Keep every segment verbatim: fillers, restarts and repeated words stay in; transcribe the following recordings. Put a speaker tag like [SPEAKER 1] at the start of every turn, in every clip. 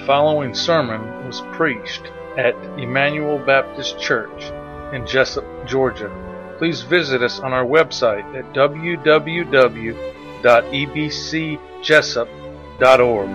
[SPEAKER 1] following sermon was preached at Emmanuel Baptist Church in Jessup, Georgia. Please visit us on our website at w w w dot e b c jessup dot org.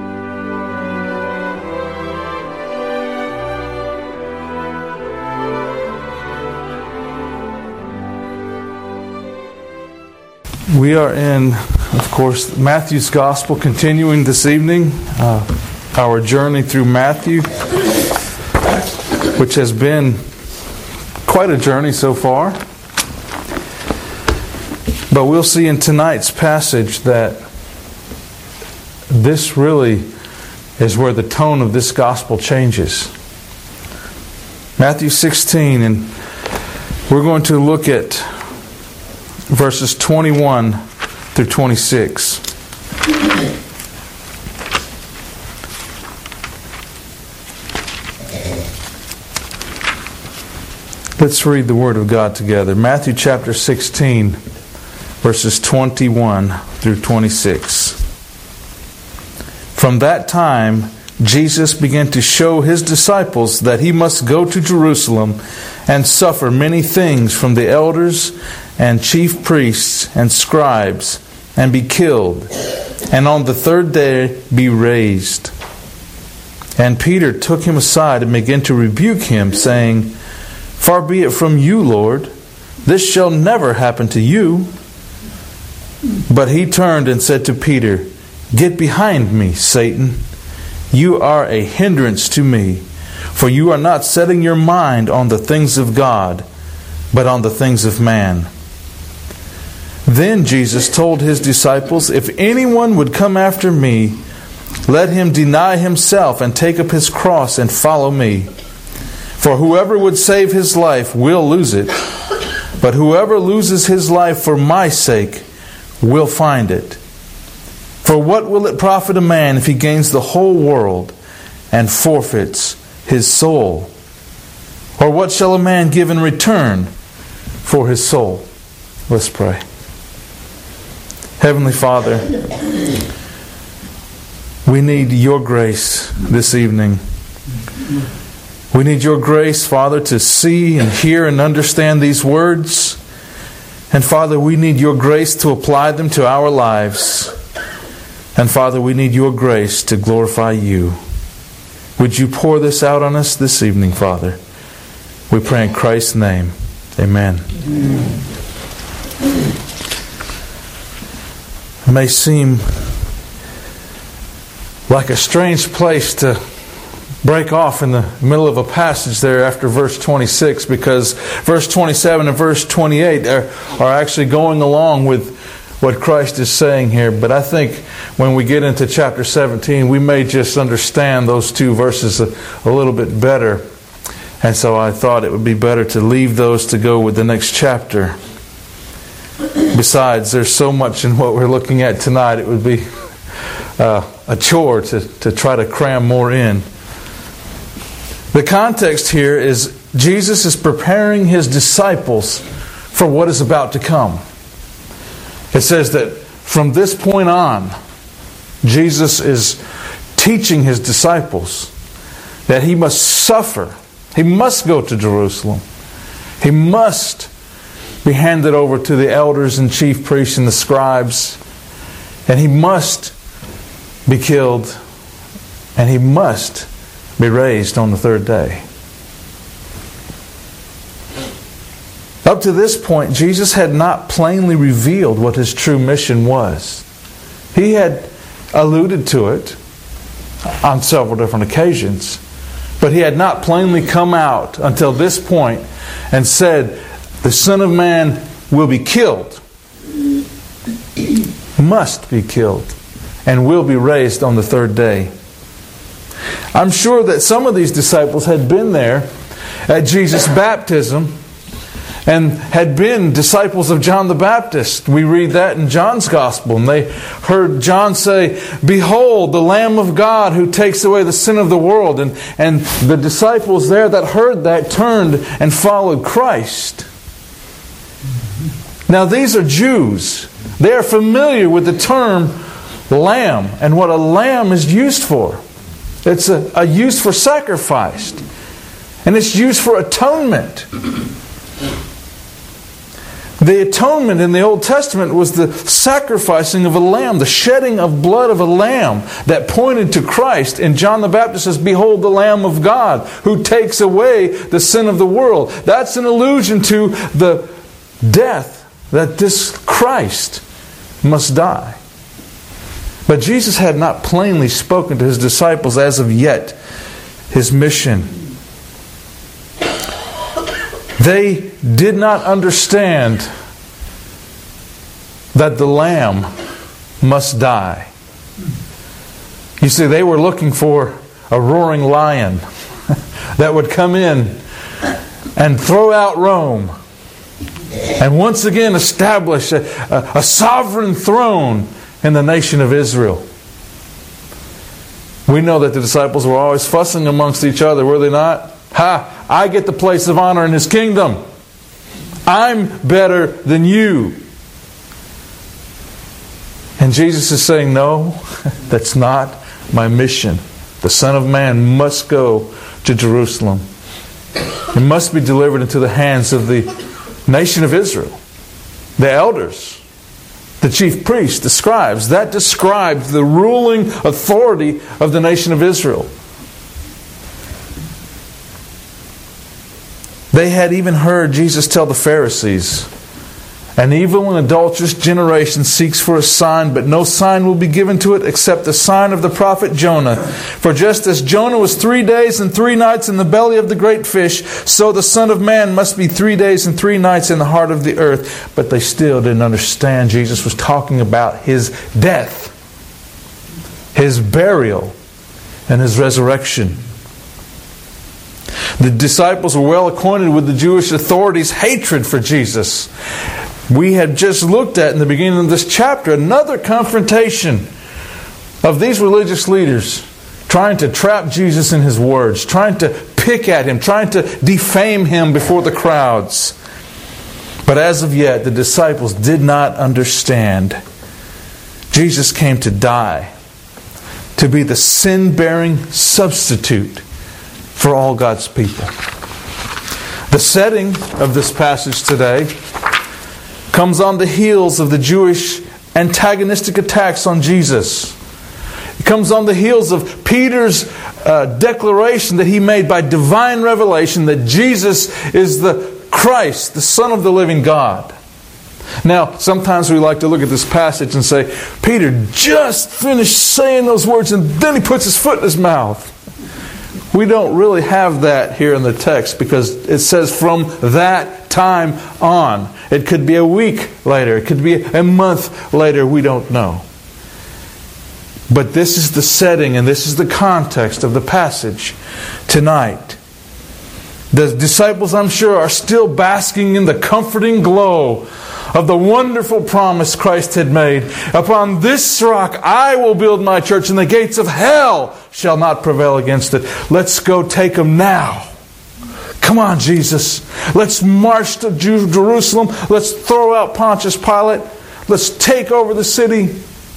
[SPEAKER 2] We are in, of course, Matthew's Gospel, continuing this evening uh, our journey through Matthew, which has been quite a journey so far. But we'll see in tonight's passage that this really is where the tone of this Gospel changes. Matthew sixteen, and we're going to look at verses twenty-one through twenty-six. Let's read the Word of God together. Matthew chapter sixteen, verses twenty-one through twenty-six. From that time, Jesus began to show His disciples that He must go to Jerusalem and suffer many things from the elders and chief priests and scribes, and be killed, and on the third day be raised. And Peter took Him aside and began to rebuke Him, saying, Far be it from you, Lord, this shall never happen to you. But He turned and said to Peter, Get behind me, Satan. You are a hindrance to me, for you are not setting your mind on the things of God, but on the things of man. Then Jesus told His disciples, If anyone would come after me, let him deny himself and take up his cross and follow me. For whoever would save his life will lose it, but whoever loses his life for my sake will find it. For what will it profit a man if he gains the whole world and forfeits his soul? Or what shall a man give in return for his soul? Let's pray. Heavenly Father, we need Your grace this evening. We need Your grace, Father, to see and hear and understand these words. And Father, we need Your grace to apply them to our lives. And Father, we need Your grace to glorify You. Would You pour this out on us this evening, Father? We pray in Christ's name. Amen. Amen. It may seem like a strange place to break off in the middle of a passage there after verse twenty-six, because verse twenty-seven and verse twenty-eight are, are actually going along with what Christ is saying here. But I think when we get into chapter seventeen, we may just understand those two verses a, a little bit better. And so I thought it would be better to leave those to go with the next chapter. Besides, there's so much in what we're looking at tonight, it would be uh, a chore to, to try to cram more in. The context here is Jesus is preparing His disciples for what is about to come. It says that from this point on, Jesus is teaching His disciples that He must suffer. He must go to Jerusalem. He must be handed over to the elders and chief priests and the scribes. And He must be killed. And He must be raised on the third day. Up to this point, Jesus had not plainly revealed what His true mission was. He had alluded to it on several different occasions, but He had not plainly come out until this point and said, the Son of Man will be killed, must be killed, and will be raised on the third day. I'm sure that some of these disciples had been there at Jesus' baptism and had been disciples of John the Baptist. We read that in John's Gospel. And they heard John say, Behold, the Lamb of God who takes away the sin of the world. And, and the disciples there that heard that turned and followed Christ. Now these are Jews. They are familiar with the term lamb and what a lamb is used for. It's a, a use for sacrifice. And it's used for atonement. The atonement in the Old Testament was the sacrificing of a lamb, the shedding of blood of a lamb that pointed to Christ. And John the Baptist says, "Behold the Lamb of God who takes away the sin of the world." That's an allusion to the death that this Christ must die. But Jesus had not plainly spoken to His disciples as of yet His mission. They did not understand that the Lamb must die. You see, they were looking for a roaring lion that would come in and throw out Rome and once again establish a, a, a sovereign throne in the nation of Israel. We know that the disciples were always fussing amongst each other, were they not? Ha! I get the place of honor in His kingdom. I'm better than you. And Jesus is saying, no, that's not my mission. The Son of Man must go to Jerusalem. He must be delivered into the hands of the nation of Israel. The elders, the chief priests, the scribes. That describes the ruling authority of the nation of Israel. They had even heard Jesus tell the Pharisees, "An evil and adulterous generation seeks for a sign, but no sign will be given to it except the sign of the prophet Jonah. For just as Jonah was three days and three nights in the belly of the great fish, so the Son of Man must be three days and three nights in the heart of the earth." But they still didn't understand Jesus was talking about His death, His burial, and His resurrection. The disciples were well acquainted with the Jewish authorities' hatred for Jesus. We had just looked at in the beginning of this chapter another confrontation of these religious leaders trying to trap Jesus in His words, trying to pick at Him, trying to defame Him before the crowds. But as of yet, the disciples did not understand. Jesus came to die, to be the sin-bearing substitute for all God's people. The setting of this passage today comes on the heels of the Jewish antagonistic attacks on Jesus. It comes on the heels of Peter's uh, declaration that he made by divine revelation that Jesus is the Christ, the Son of the living God. Now, sometimes we like to look at this passage and say, Peter just finished saying those words and then he puts his foot in his mouth. We don't really have that here in the text because it says from that time on. It could be a week later. It could be a month later. We don't know. But this is the setting and this is the context of the passage tonight. The disciples, I'm sure, are still basking in the comforting glow of the wonderful promise Christ had made. Upon this rock I will build my church, and the gates of hell shall not prevail against it. Let's go take them now. Come on, Jesus. Let's march to Jerusalem. Let's throw out Pontius Pilate. Let's take over the city.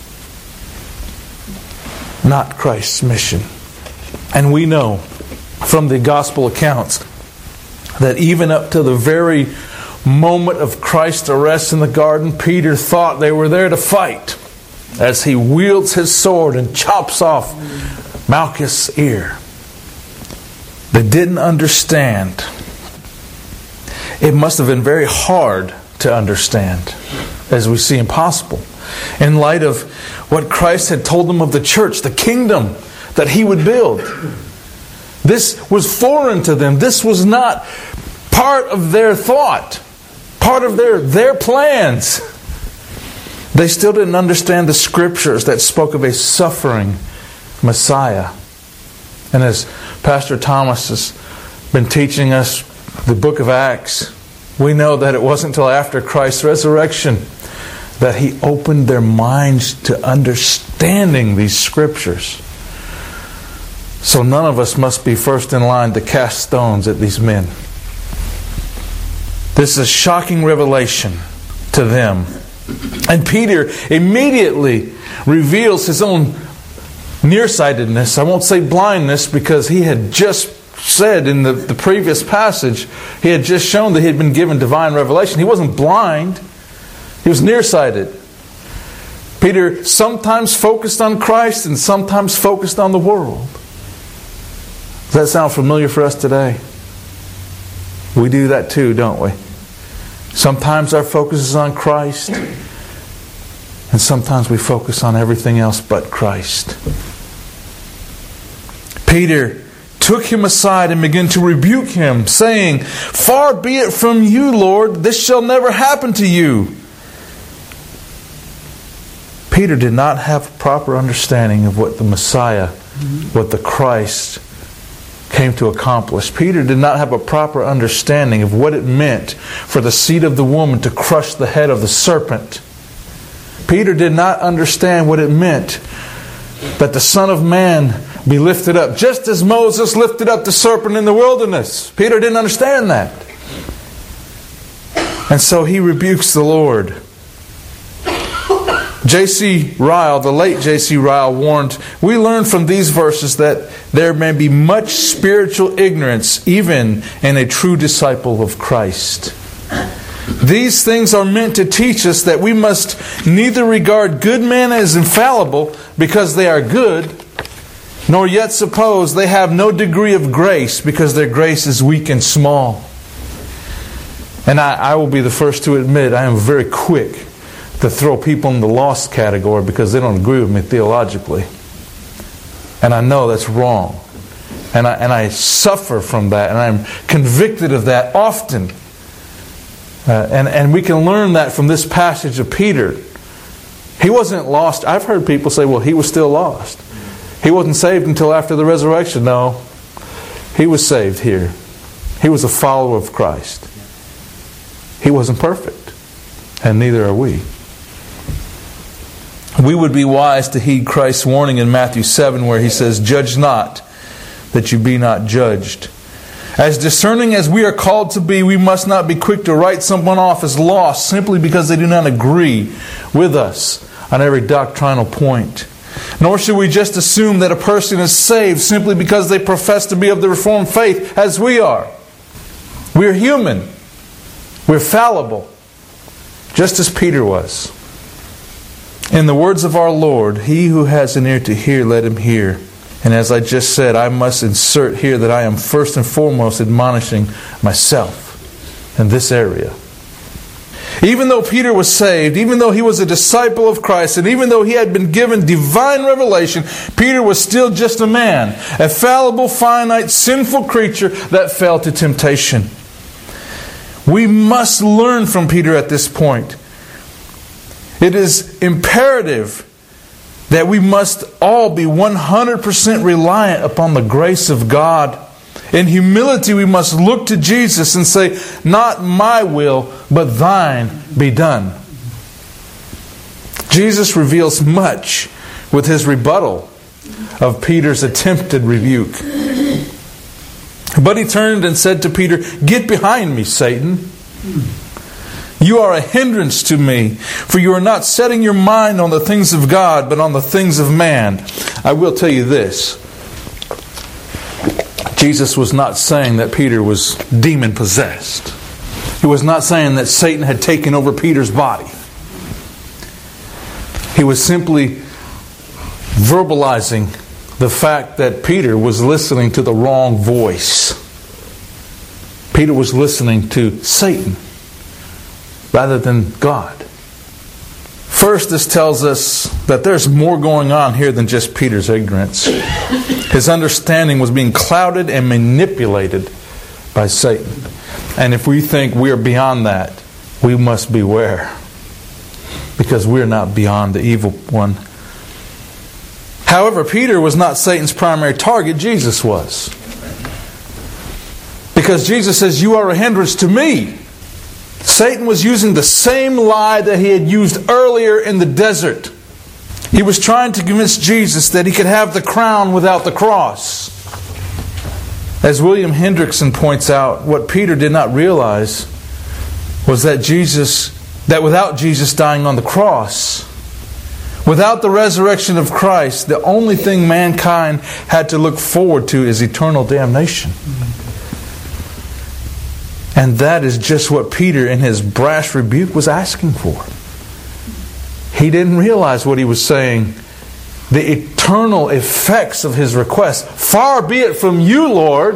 [SPEAKER 2] Not Christ's mission. And we know from the gospel accounts that even up to the very moment of Christ's arrest in the garden, Peter thought they were there to fight as he wields his sword and chops off Malchus' ear. They didn't understand. It must have been very hard to understand, as we see impossible, in light of what Christ had told them of the church, the kingdom that He would build. This was foreign to them. This was not part of their thought, part of their, their plans. They still didn't understand the scriptures that spoke of a suffering Messiah. And as Pastor Thomas has been teaching us the book of Acts, we know that it wasn't until after Christ's resurrection that He opened their minds to understanding these scriptures. So none of us must be first in line to cast stones at these men. This is a shocking revelation to them. And Peter immediately reveals his own nearsightedness. I won't say blindness, because he had just said in the, the previous passage, he had just shown that he had been given divine revelation. He wasn't blind. He was nearsighted. Peter sometimes focused on Christ and sometimes focused on the world. Does that sound familiar for us today? We do that too, don't we? Sometimes our focus is on Christ, and sometimes we focus on everything else but Christ. Peter took him aside and began to rebuke him, saying, "Far be it from you, Lord, this shall never happen to you." Peter did not have a proper understanding of what the Messiah, what the Christ came to accomplish. Peter did not have a proper understanding of what it meant for the seed of the woman to crush the head of the serpent. Peter did not understand what it meant that the Son of Man be lifted up, just as Moses lifted up the serpent in the wilderness. Peter didn't understand that. And so he rebukes the Lord. J C Ryle, the late J C Ryle, warned, "We learn from these verses that there may be much spiritual ignorance even in a true disciple of Christ. These things are meant to teach us that we must neither regard good men as infallible because they are good, nor yet suppose they have no degree of grace because their grace is weak and small." And I, I will be the first to admit I am very quick to throw people in the lost category because they don't agree with me theologically. And I know that's wrong. And I, and I suffer from that. And I'm convicted of that often. Uh, and, and we can learn that from this passage of Peter. He wasn't lost. I've heard people say, well, he was still lost. He wasn't saved until after the resurrection. No. He was saved here. He was a follower of Christ. He wasn't perfect. And neither are we. We would be wise to heed Christ's warning in Matthew seven, where He says, "Judge not, that you be not judged." As discerning as we are called to be, we must not be quick to write someone off as lost simply because they do not agree with us on every doctrinal point. Nor should we just assume that a person is saved simply because they profess to be of the Reformed faith, as we are. We're human. We're fallible, just as Peter was. In the words of our Lord, "He who has an ear to hear, let him hear." And as I just said, I must insert here that I am first and foremost admonishing myself in this area. Even though Peter was saved, even though he was a disciple of Christ, and even though he had been given divine revelation, Peter was still just a man, a fallible, finite, sinful creature that fell to temptation. We must learn from Peter at this point. It is imperative that we must all be one hundred percent reliant upon the grace of God. In humility, we must look to Jesus and say, "Not my will, but thine be done." Jesus reveals much with His rebuttal of Peter's attempted rebuke. But He turned and said to Peter, "Get behind me, Satan. You are a hindrance to me, for you are not setting your mind on the things of God, but on the things of man." I will tell you this. Jesus was not saying that Peter was demon-possessed. He was not saying that Satan had taken over Peter's body. He was simply verbalizing the fact that Peter was listening to the wrong voice. Peter was listening to Satan rather than God. First, this tells us that there's more going on here than just Peter's ignorance. His understanding was being clouded and manipulated by Satan. And if we think we are beyond that, we must beware, because we are not beyond the evil one. However, Peter was not Satan's primary target. Jesus was. Because Jesus says, "You are a hindrance to me." Satan was using the same lie that he had used earlier in the desert. He was trying to convince Jesus that he could have the crown without the cross. As William Hendrickson points out, what Peter did not realize was that Jesus, that without Jesus dying on the cross, Without the resurrection of Christ, the only thing mankind had to look forward to is eternal damnation. And that is just what Peter, in his brash rebuke, was asking for. He didn't realize what he was saying. The eternal effects of his request. Far be it from you, Lord.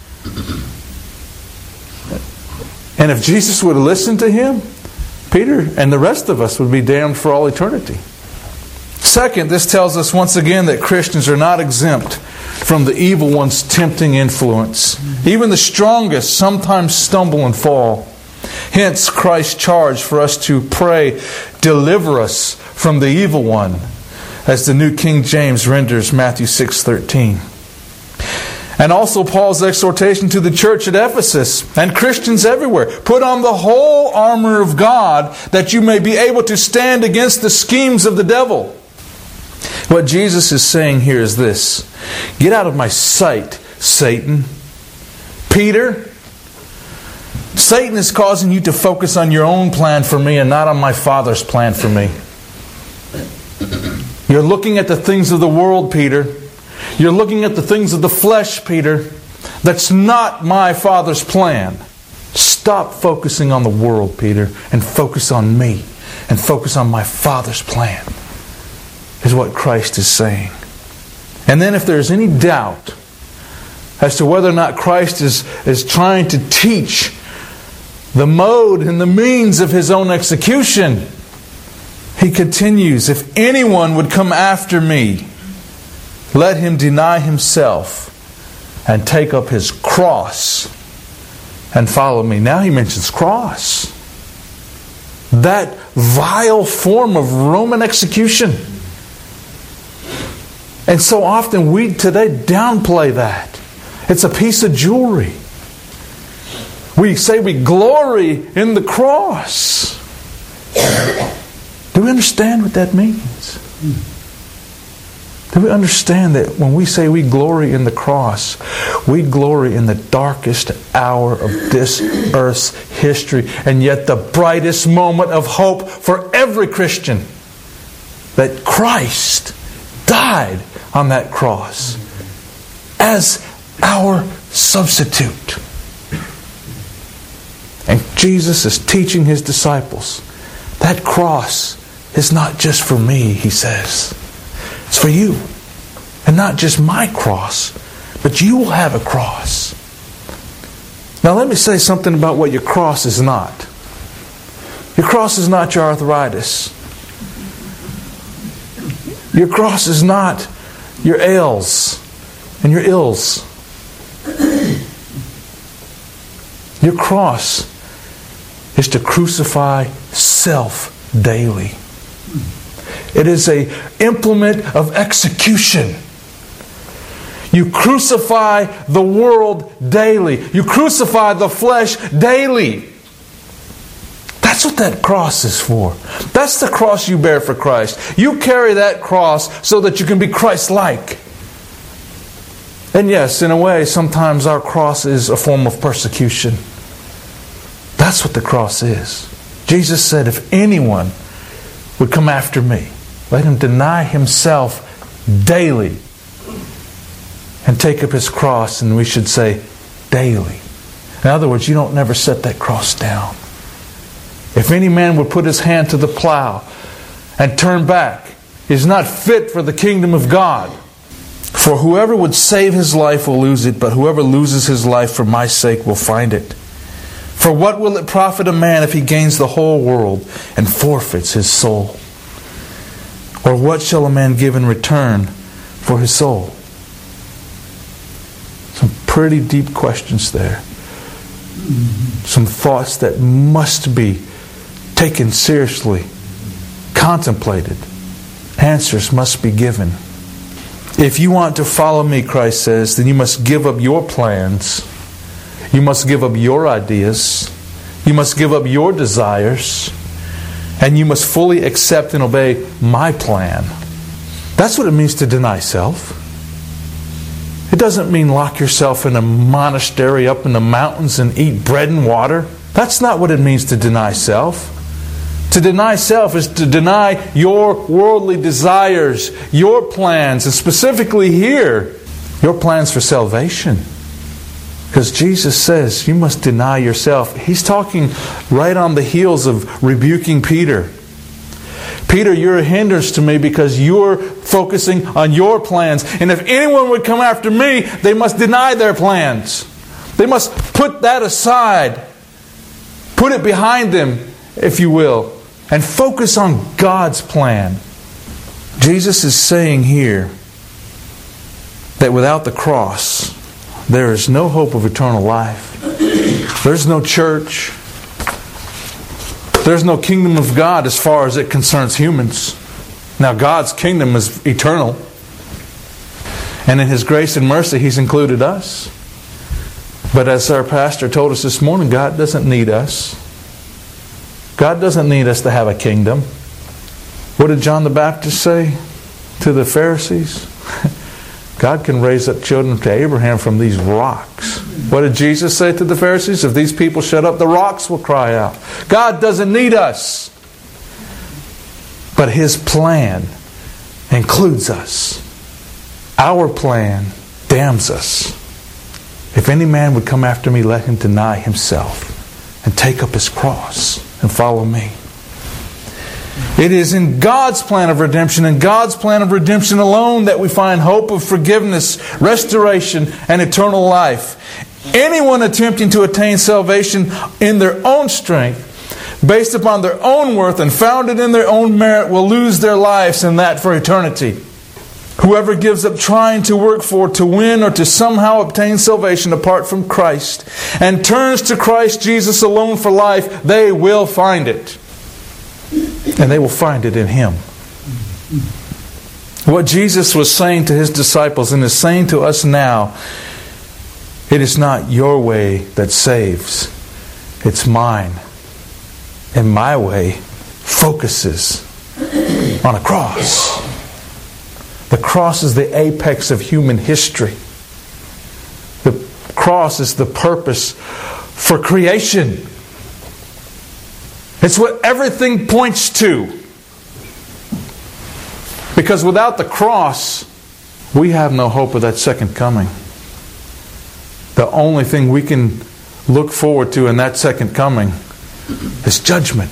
[SPEAKER 2] And if Jesus would listen to him, Peter and the rest of us would be damned for all eternity. Second, this tells us once again that Christians are not exempt from the evil one's tempting influence. Even the strongest sometimes stumble and fall. Hence Christ's charge for us to pray, deliver us from the evil one, as the New King James renders Matthew six thirteen. And also Paul's exhortation to the church at Ephesus and Christians everywhere. Put on the whole armor of God that you may be able to stand against the schemes of the devil. What Jesus is saying here is this: get out of my sight, Satan. Peter, Satan is causing you to focus on your own plan for me and not on my Father's plan for me. You're looking at the things of the world, Peter. You're looking at the things of the flesh, Peter. That's not my Father's plan. Stop focusing on the world, Peter, and focus on me and focus on my Father's plan, is what Christ is saying. And then if there's any doubt as to whether or not Christ is, is trying to teach the mode and the means of His own execution, He continues, if anyone would come after me, let him deny himself and take up his cross and follow me. Now He mentions cross. That vile form of Roman execution. And so often we today downplay that. It's a piece of jewelry. We say we glory in the cross. Do we understand what that means? Do we understand that when we say we glory in the cross, we glory in the darkest hour of this earth's history, and yet the brightest moment of hope for every Christian, that Christ died on that cross as our substitute. And Jesus is teaching His disciples, that cross is not just for me, He says. It's for you. And not just my cross, but you will have a cross. Now let me say something about what your cross is not. Your cross is not your arthritis. Your cross is not your ails and your ills. Your cross is to crucify self daily. It is an implement of execution. You crucify the world daily. You crucify the flesh daily. That's what that cross is for. That's the cross you bear for Christ. You carry that cross so that you can be Christ-like. And yes, in a way, sometimes our cross is a form of persecution. That's what the cross is. Jesus said, if anyone would come after me, let him deny himself daily and take up his cross. And we should say daily. In other words, you don't never set that cross down. If any man would put his hand to the plow and turn back, he is not fit for the kingdom of God. For whoever would save his life will lose it, but whoever loses his life for my sake will find it. For what will it profit a man if he gains the whole world and forfeits his soul? Or what shall a man give in return for his soul? Some pretty deep questions there. Some thoughts that must be taken seriously, contemplated. Answers must be given. If you want to follow me, Christ says, then you must give up your plans. You must give up your ideas. You must give up your desires. And you must fully accept and obey my plan. That's what it means to deny self. It doesn't mean lock yourself in a monastery up in the mountains and eat bread and water. That's not what it means to deny self. To deny self is to deny your worldly desires, your plans, and specifically here, your plans for salvation. Because Jesus says you must deny yourself. He's talking right on the heels of rebuking Peter. Peter, you're a hindrance to me because you're focusing on your plans. And if anyone would come after me, they must deny their plans. They must put that aside. Put it behind them, if you will. And focus on God's plan. Jesus is saying here that without the cross, there is no hope of eternal life. There's no church. There's no kingdom of God as far as it concerns humans. Now, God's kingdom is eternal. And in His grace and mercy, He's included us. But as our pastor told us this morning, God doesn't need us. God doesn't need us to have a kingdom. What did John the Baptist say to the Pharisees? God can raise up children to Abraham from these rocks. What did Jesus say to the Pharisees? If these people shut up, the rocks will cry out. God doesn't need us. But His plan includes us. Our plan damns us. If any man would come after me, let him deny himself and take up his cross and follow me. It is in God's plan of redemption and God's plan of redemption alone that we find hope of forgiveness, restoration, and eternal life. Anyone attempting to attain salvation in their own strength, based upon their own worth and founded in their own merit, will lose their lives in that for eternity. Whoever gives up trying to work for, to win, or to somehow obtain salvation apart from Christ and turns to Christ Jesus alone for life, they will find it. And they will find it in Him. What Jesus was saying to His disciples and is saying to us now, it is not your way that saves. It's mine. And my way focuses on a cross. The cross is the apex of human history. The cross is the purpose for creation. It's what everything points to. Because without the cross, we have no hope of that second coming. The only thing we can look forward to in that second coming is judgment.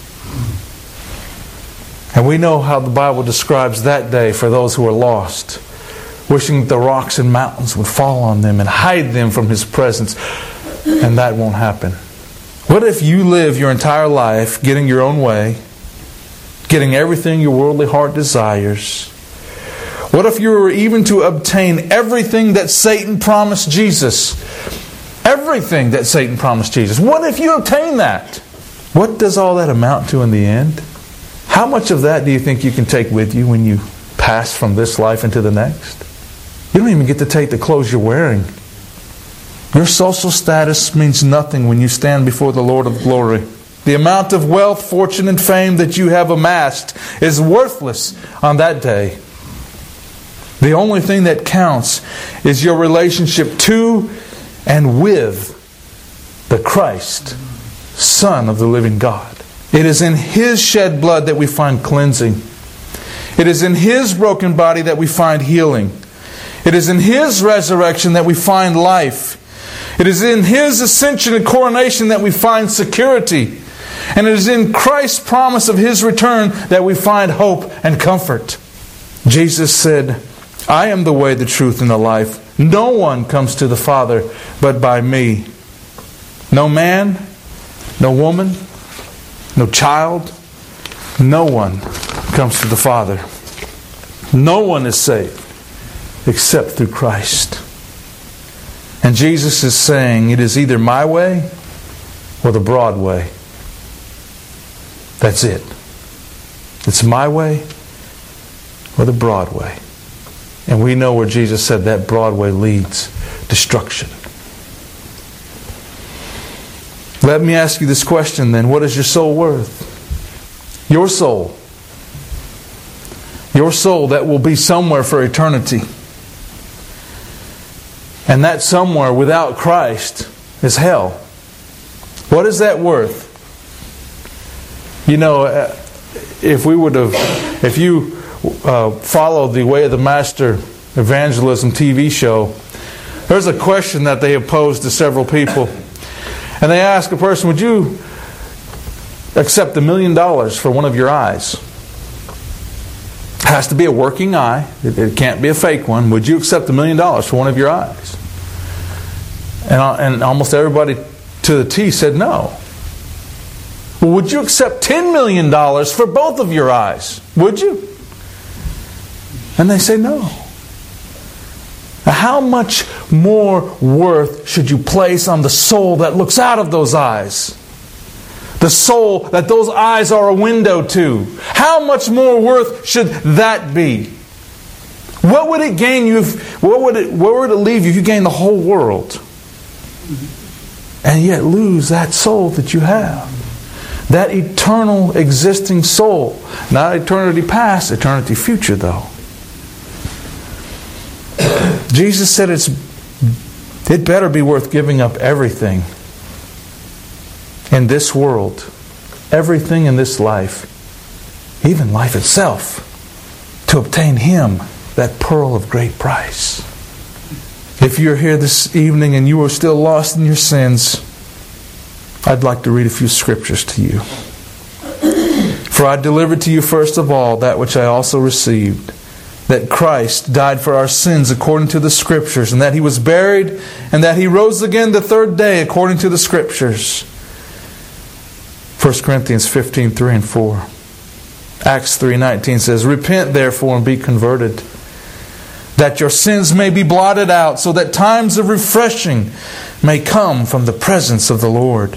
[SPEAKER 2] And we know how the Bible describes that day for those who are lost, wishing that the rocks and mountains would fall on them and hide them from His presence. And that won't happen. What if you live your entire life getting your own way, getting everything your worldly heart desires? What if you were even to obtain everything that Satan promised Jesus? Everything that Satan promised Jesus. What if you obtain that? What does all that amount to in the end? How much of that do you think you can take with you when you pass from this life into the next? You don't even get to take the clothes you're wearing. Your social status means nothing when you stand before the Lord of glory. The amount of wealth, fortune, and fame that you have amassed is worthless on that day. The only thing that counts is your relationship to and with the Christ, Son of the living God. It is in His shed blood that we find cleansing. It is in His broken body that we find healing. It is in His resurrection that we find life. It is in His ascension and coronation that we find security. And it is in Christ's promise of His return that we find hope and comfort. Jesus said, I am the way, the truth, and the life. No one comes to the Father but by me. No man, no woman, no child, no one comes to the Father. No one is saved except through Christ. And Jesus is saying it is either my way or the broad way. That's it. It's my way or the broad way. And we know where Jesus said that broad way leads destruction. Let me ask you this question then. What is your soul worth? Your soul. Your soul that will be somewhere for eternity. And that somewhere without Christ is hell. What is that worth? You know, if we would have, if you uh, followed the Way of the Master evangelism T V show, there's a question that they have posed to several people. And they ask a person, would you accept a million dollars for one of your eyes? It has to be a working eye. It, it can't be a fake one. Would you accept a million dollars for one of your eyes? And, and almost everybody to the T said no. Well, would you accept ten million dollars for both of your eyes? Would you? And they say no. Now, how much more worth should you place on the soul that looks out of those eyes? The soul that those eyes are a window to. How much more worth should that be? What would it gain you if, what would it, where would it leave you if you gained the whole world? And yet lose that soul that you have. That eternal existing soul. Not eternity past, eternity future though. Jesus said it's it better be worth giving up everything in this world, everything in this life, even life itself, to obtain Him, that pearl of great price. If you're here this evening and you are still lost in your sins, I'd like to read a few scriptures to you. For I delivered to you first of all that which I also received, that Christ died for our sins according to the Scriptures, and that He was buried, and that He rose again the third day according to the Scriptures. First Corinthians fifteen, three and four. Acts three nineteen says, repent therefore and be converted, that your sins may be blotted out, so that times of refreshing may come from the presence of the Lord.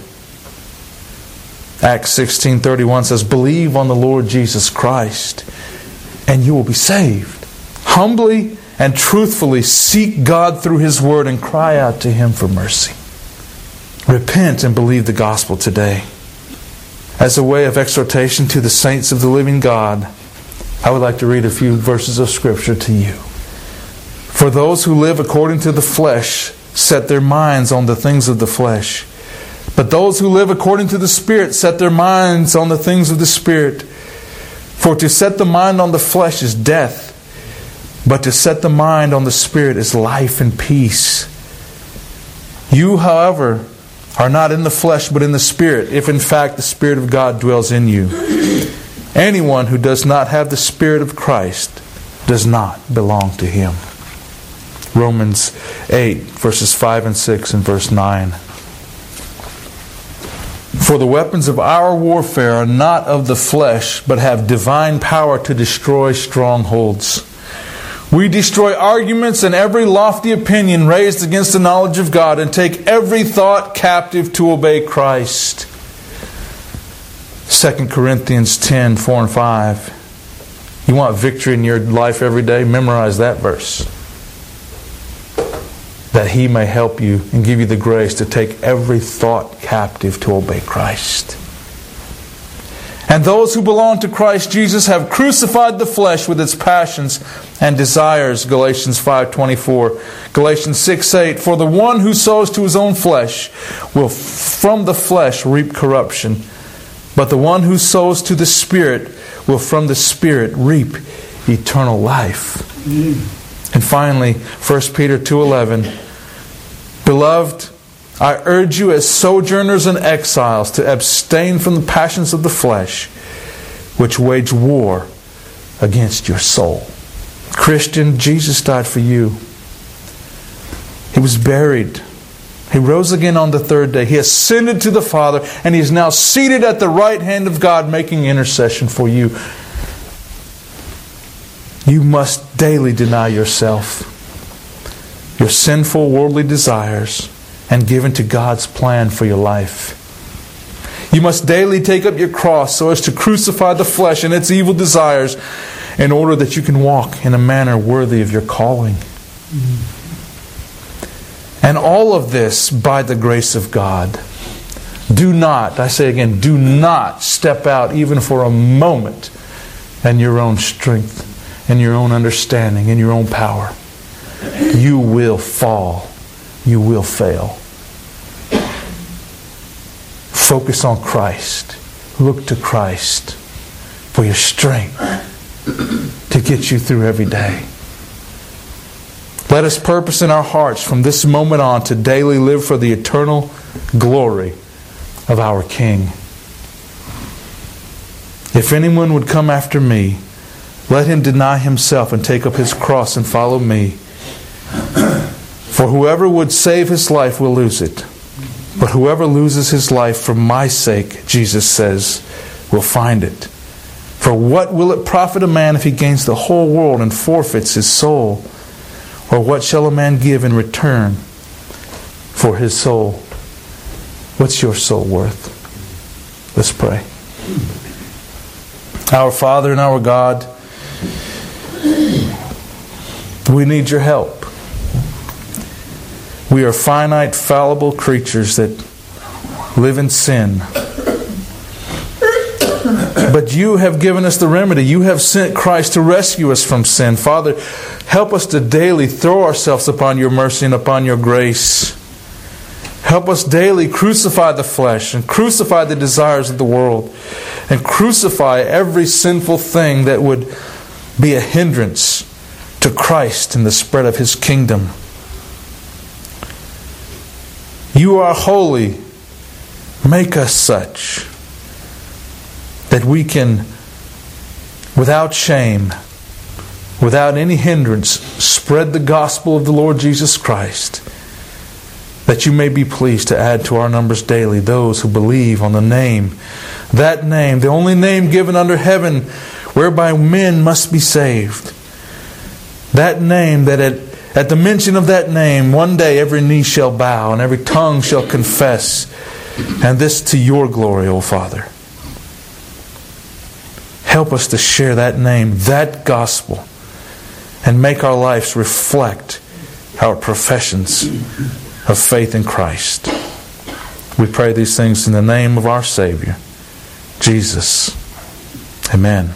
[SPEAKER 2] Acts sixteen thirty-one says, believe on the Lord Jesus Christ, and you will be saved. Humbly and truthfully seek God through His Word and cry out to Him for mercy. Repent and believe the gospel today. As a way of exhortation to the saints of the living God, I would like to read a few verses of Scripture to you. For those who live according to the flesh set their minds on the things of the flesh. But those who live according to the Spirit set their minds on the things of the Spirit. For to set the mind on the flesh is death, but to set the mind on the Spirit is life and peace. You, however, are not in the flesh, but in the Spirit, if in fact the Spirit of God dwells in you. Anyone who does not have the Spirit of Christ does not belong to Him. Romans eight, verses five and six and verse nine. For the weapons of our warfare are not of the flesh, but have divine power to destroy strongholds. We destroy arguments and every lofty opinion raised against the knowledge of God, and take every thought captive to obey Christ. Second Corinthians ten, four and five. You want victory in your life every day? Memorize that verse. That He may help you and give you the grace to take every thought captive to obey Christ. And those who belong to Christ Jesus have crucified the flesh with its passions and desires. Galatians five twenty-four. Galatians six eight. For the one who sows to his own flesh will from the flesh reap corruption. But the one who sows to the Spirit will from the Spirit reap eternal life. Mm. And finally, First Peter two eleven. Beloved, I urge you as sojourners and exiles to abstain from the passions of the flesh, which wage war against your soul. Christian, Jesus died for you. He was buried. He rose again on the third day. He ascended to the Father, and He is now seated at the right hand of God, making intercession for you. You must daily deny yourself, your sinful worldly desires, and give into God's plan for your life. You must daily take up your cross so as to crucify the flesh and its evil desires, in order that you can walk in a manner worthy of your calling. Mm-hmm. And all of this by the grace of God. Do not, I say again, do not step out even for a moment in your own strength, in your own understanding, in your own power. You will fall. You will fail. Focus on Christ. look to Christ for your strength to get you through every day. Let us purpose in our hearts from this moment on to daily live for the eternal glory of our King. If anyone would come after me, let him deny himself and take up his cross and follow me. For whoever would save his life will lose it. But whoever loses his life for my sake, Jesus says, will find it. For what will it profit a man if he gains the whole world and forfeits his soul? Or what shall a man give in return for his soul? What's your soul worth? Let's pray. Our Father and our God, we need your help. We are finite, fallible creatures that live in sin. But you have given us the remedy. You have sent Christ to rescue us from sin. Father, help us to daily throw ourselves upon your mercy and upon your grace. Help us daily crucify the flesh and crucify the desires of the world and crucify every sinful thing that would be a hindrance to Christ and the spread of His kingdom. You are holy. Make us such that we can, without shame, without any hindrance, spread the gospel of the Lord Jesus Christ, that you may be pleased to add to our numbers daily those who believe on the name, that name, the only name given under heaven whereby men must be saved. That name that at, at the mention of that name, one day every knee shall bow and every tongue shall confess, and this to your glory, O Father. Help us to share that name, that gospel, and make our lives reflect our professions of faith in Christ. We pray these things in the name of our Savior, Jesus. Amen.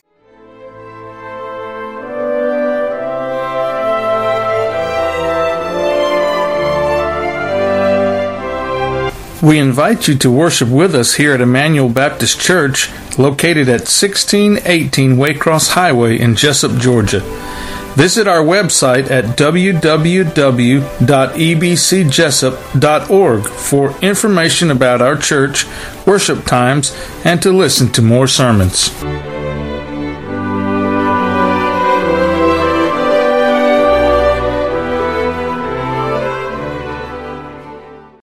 [SPEAKER 1] We invite you to worship with us here at Emmanuel Baptist Church, located at sixteen eighteen Waycross Highway in Jessup, Georgia. Visit our website at w w w dot e b c jessup dot org for information about our church, worship times, and to listen to more sermons.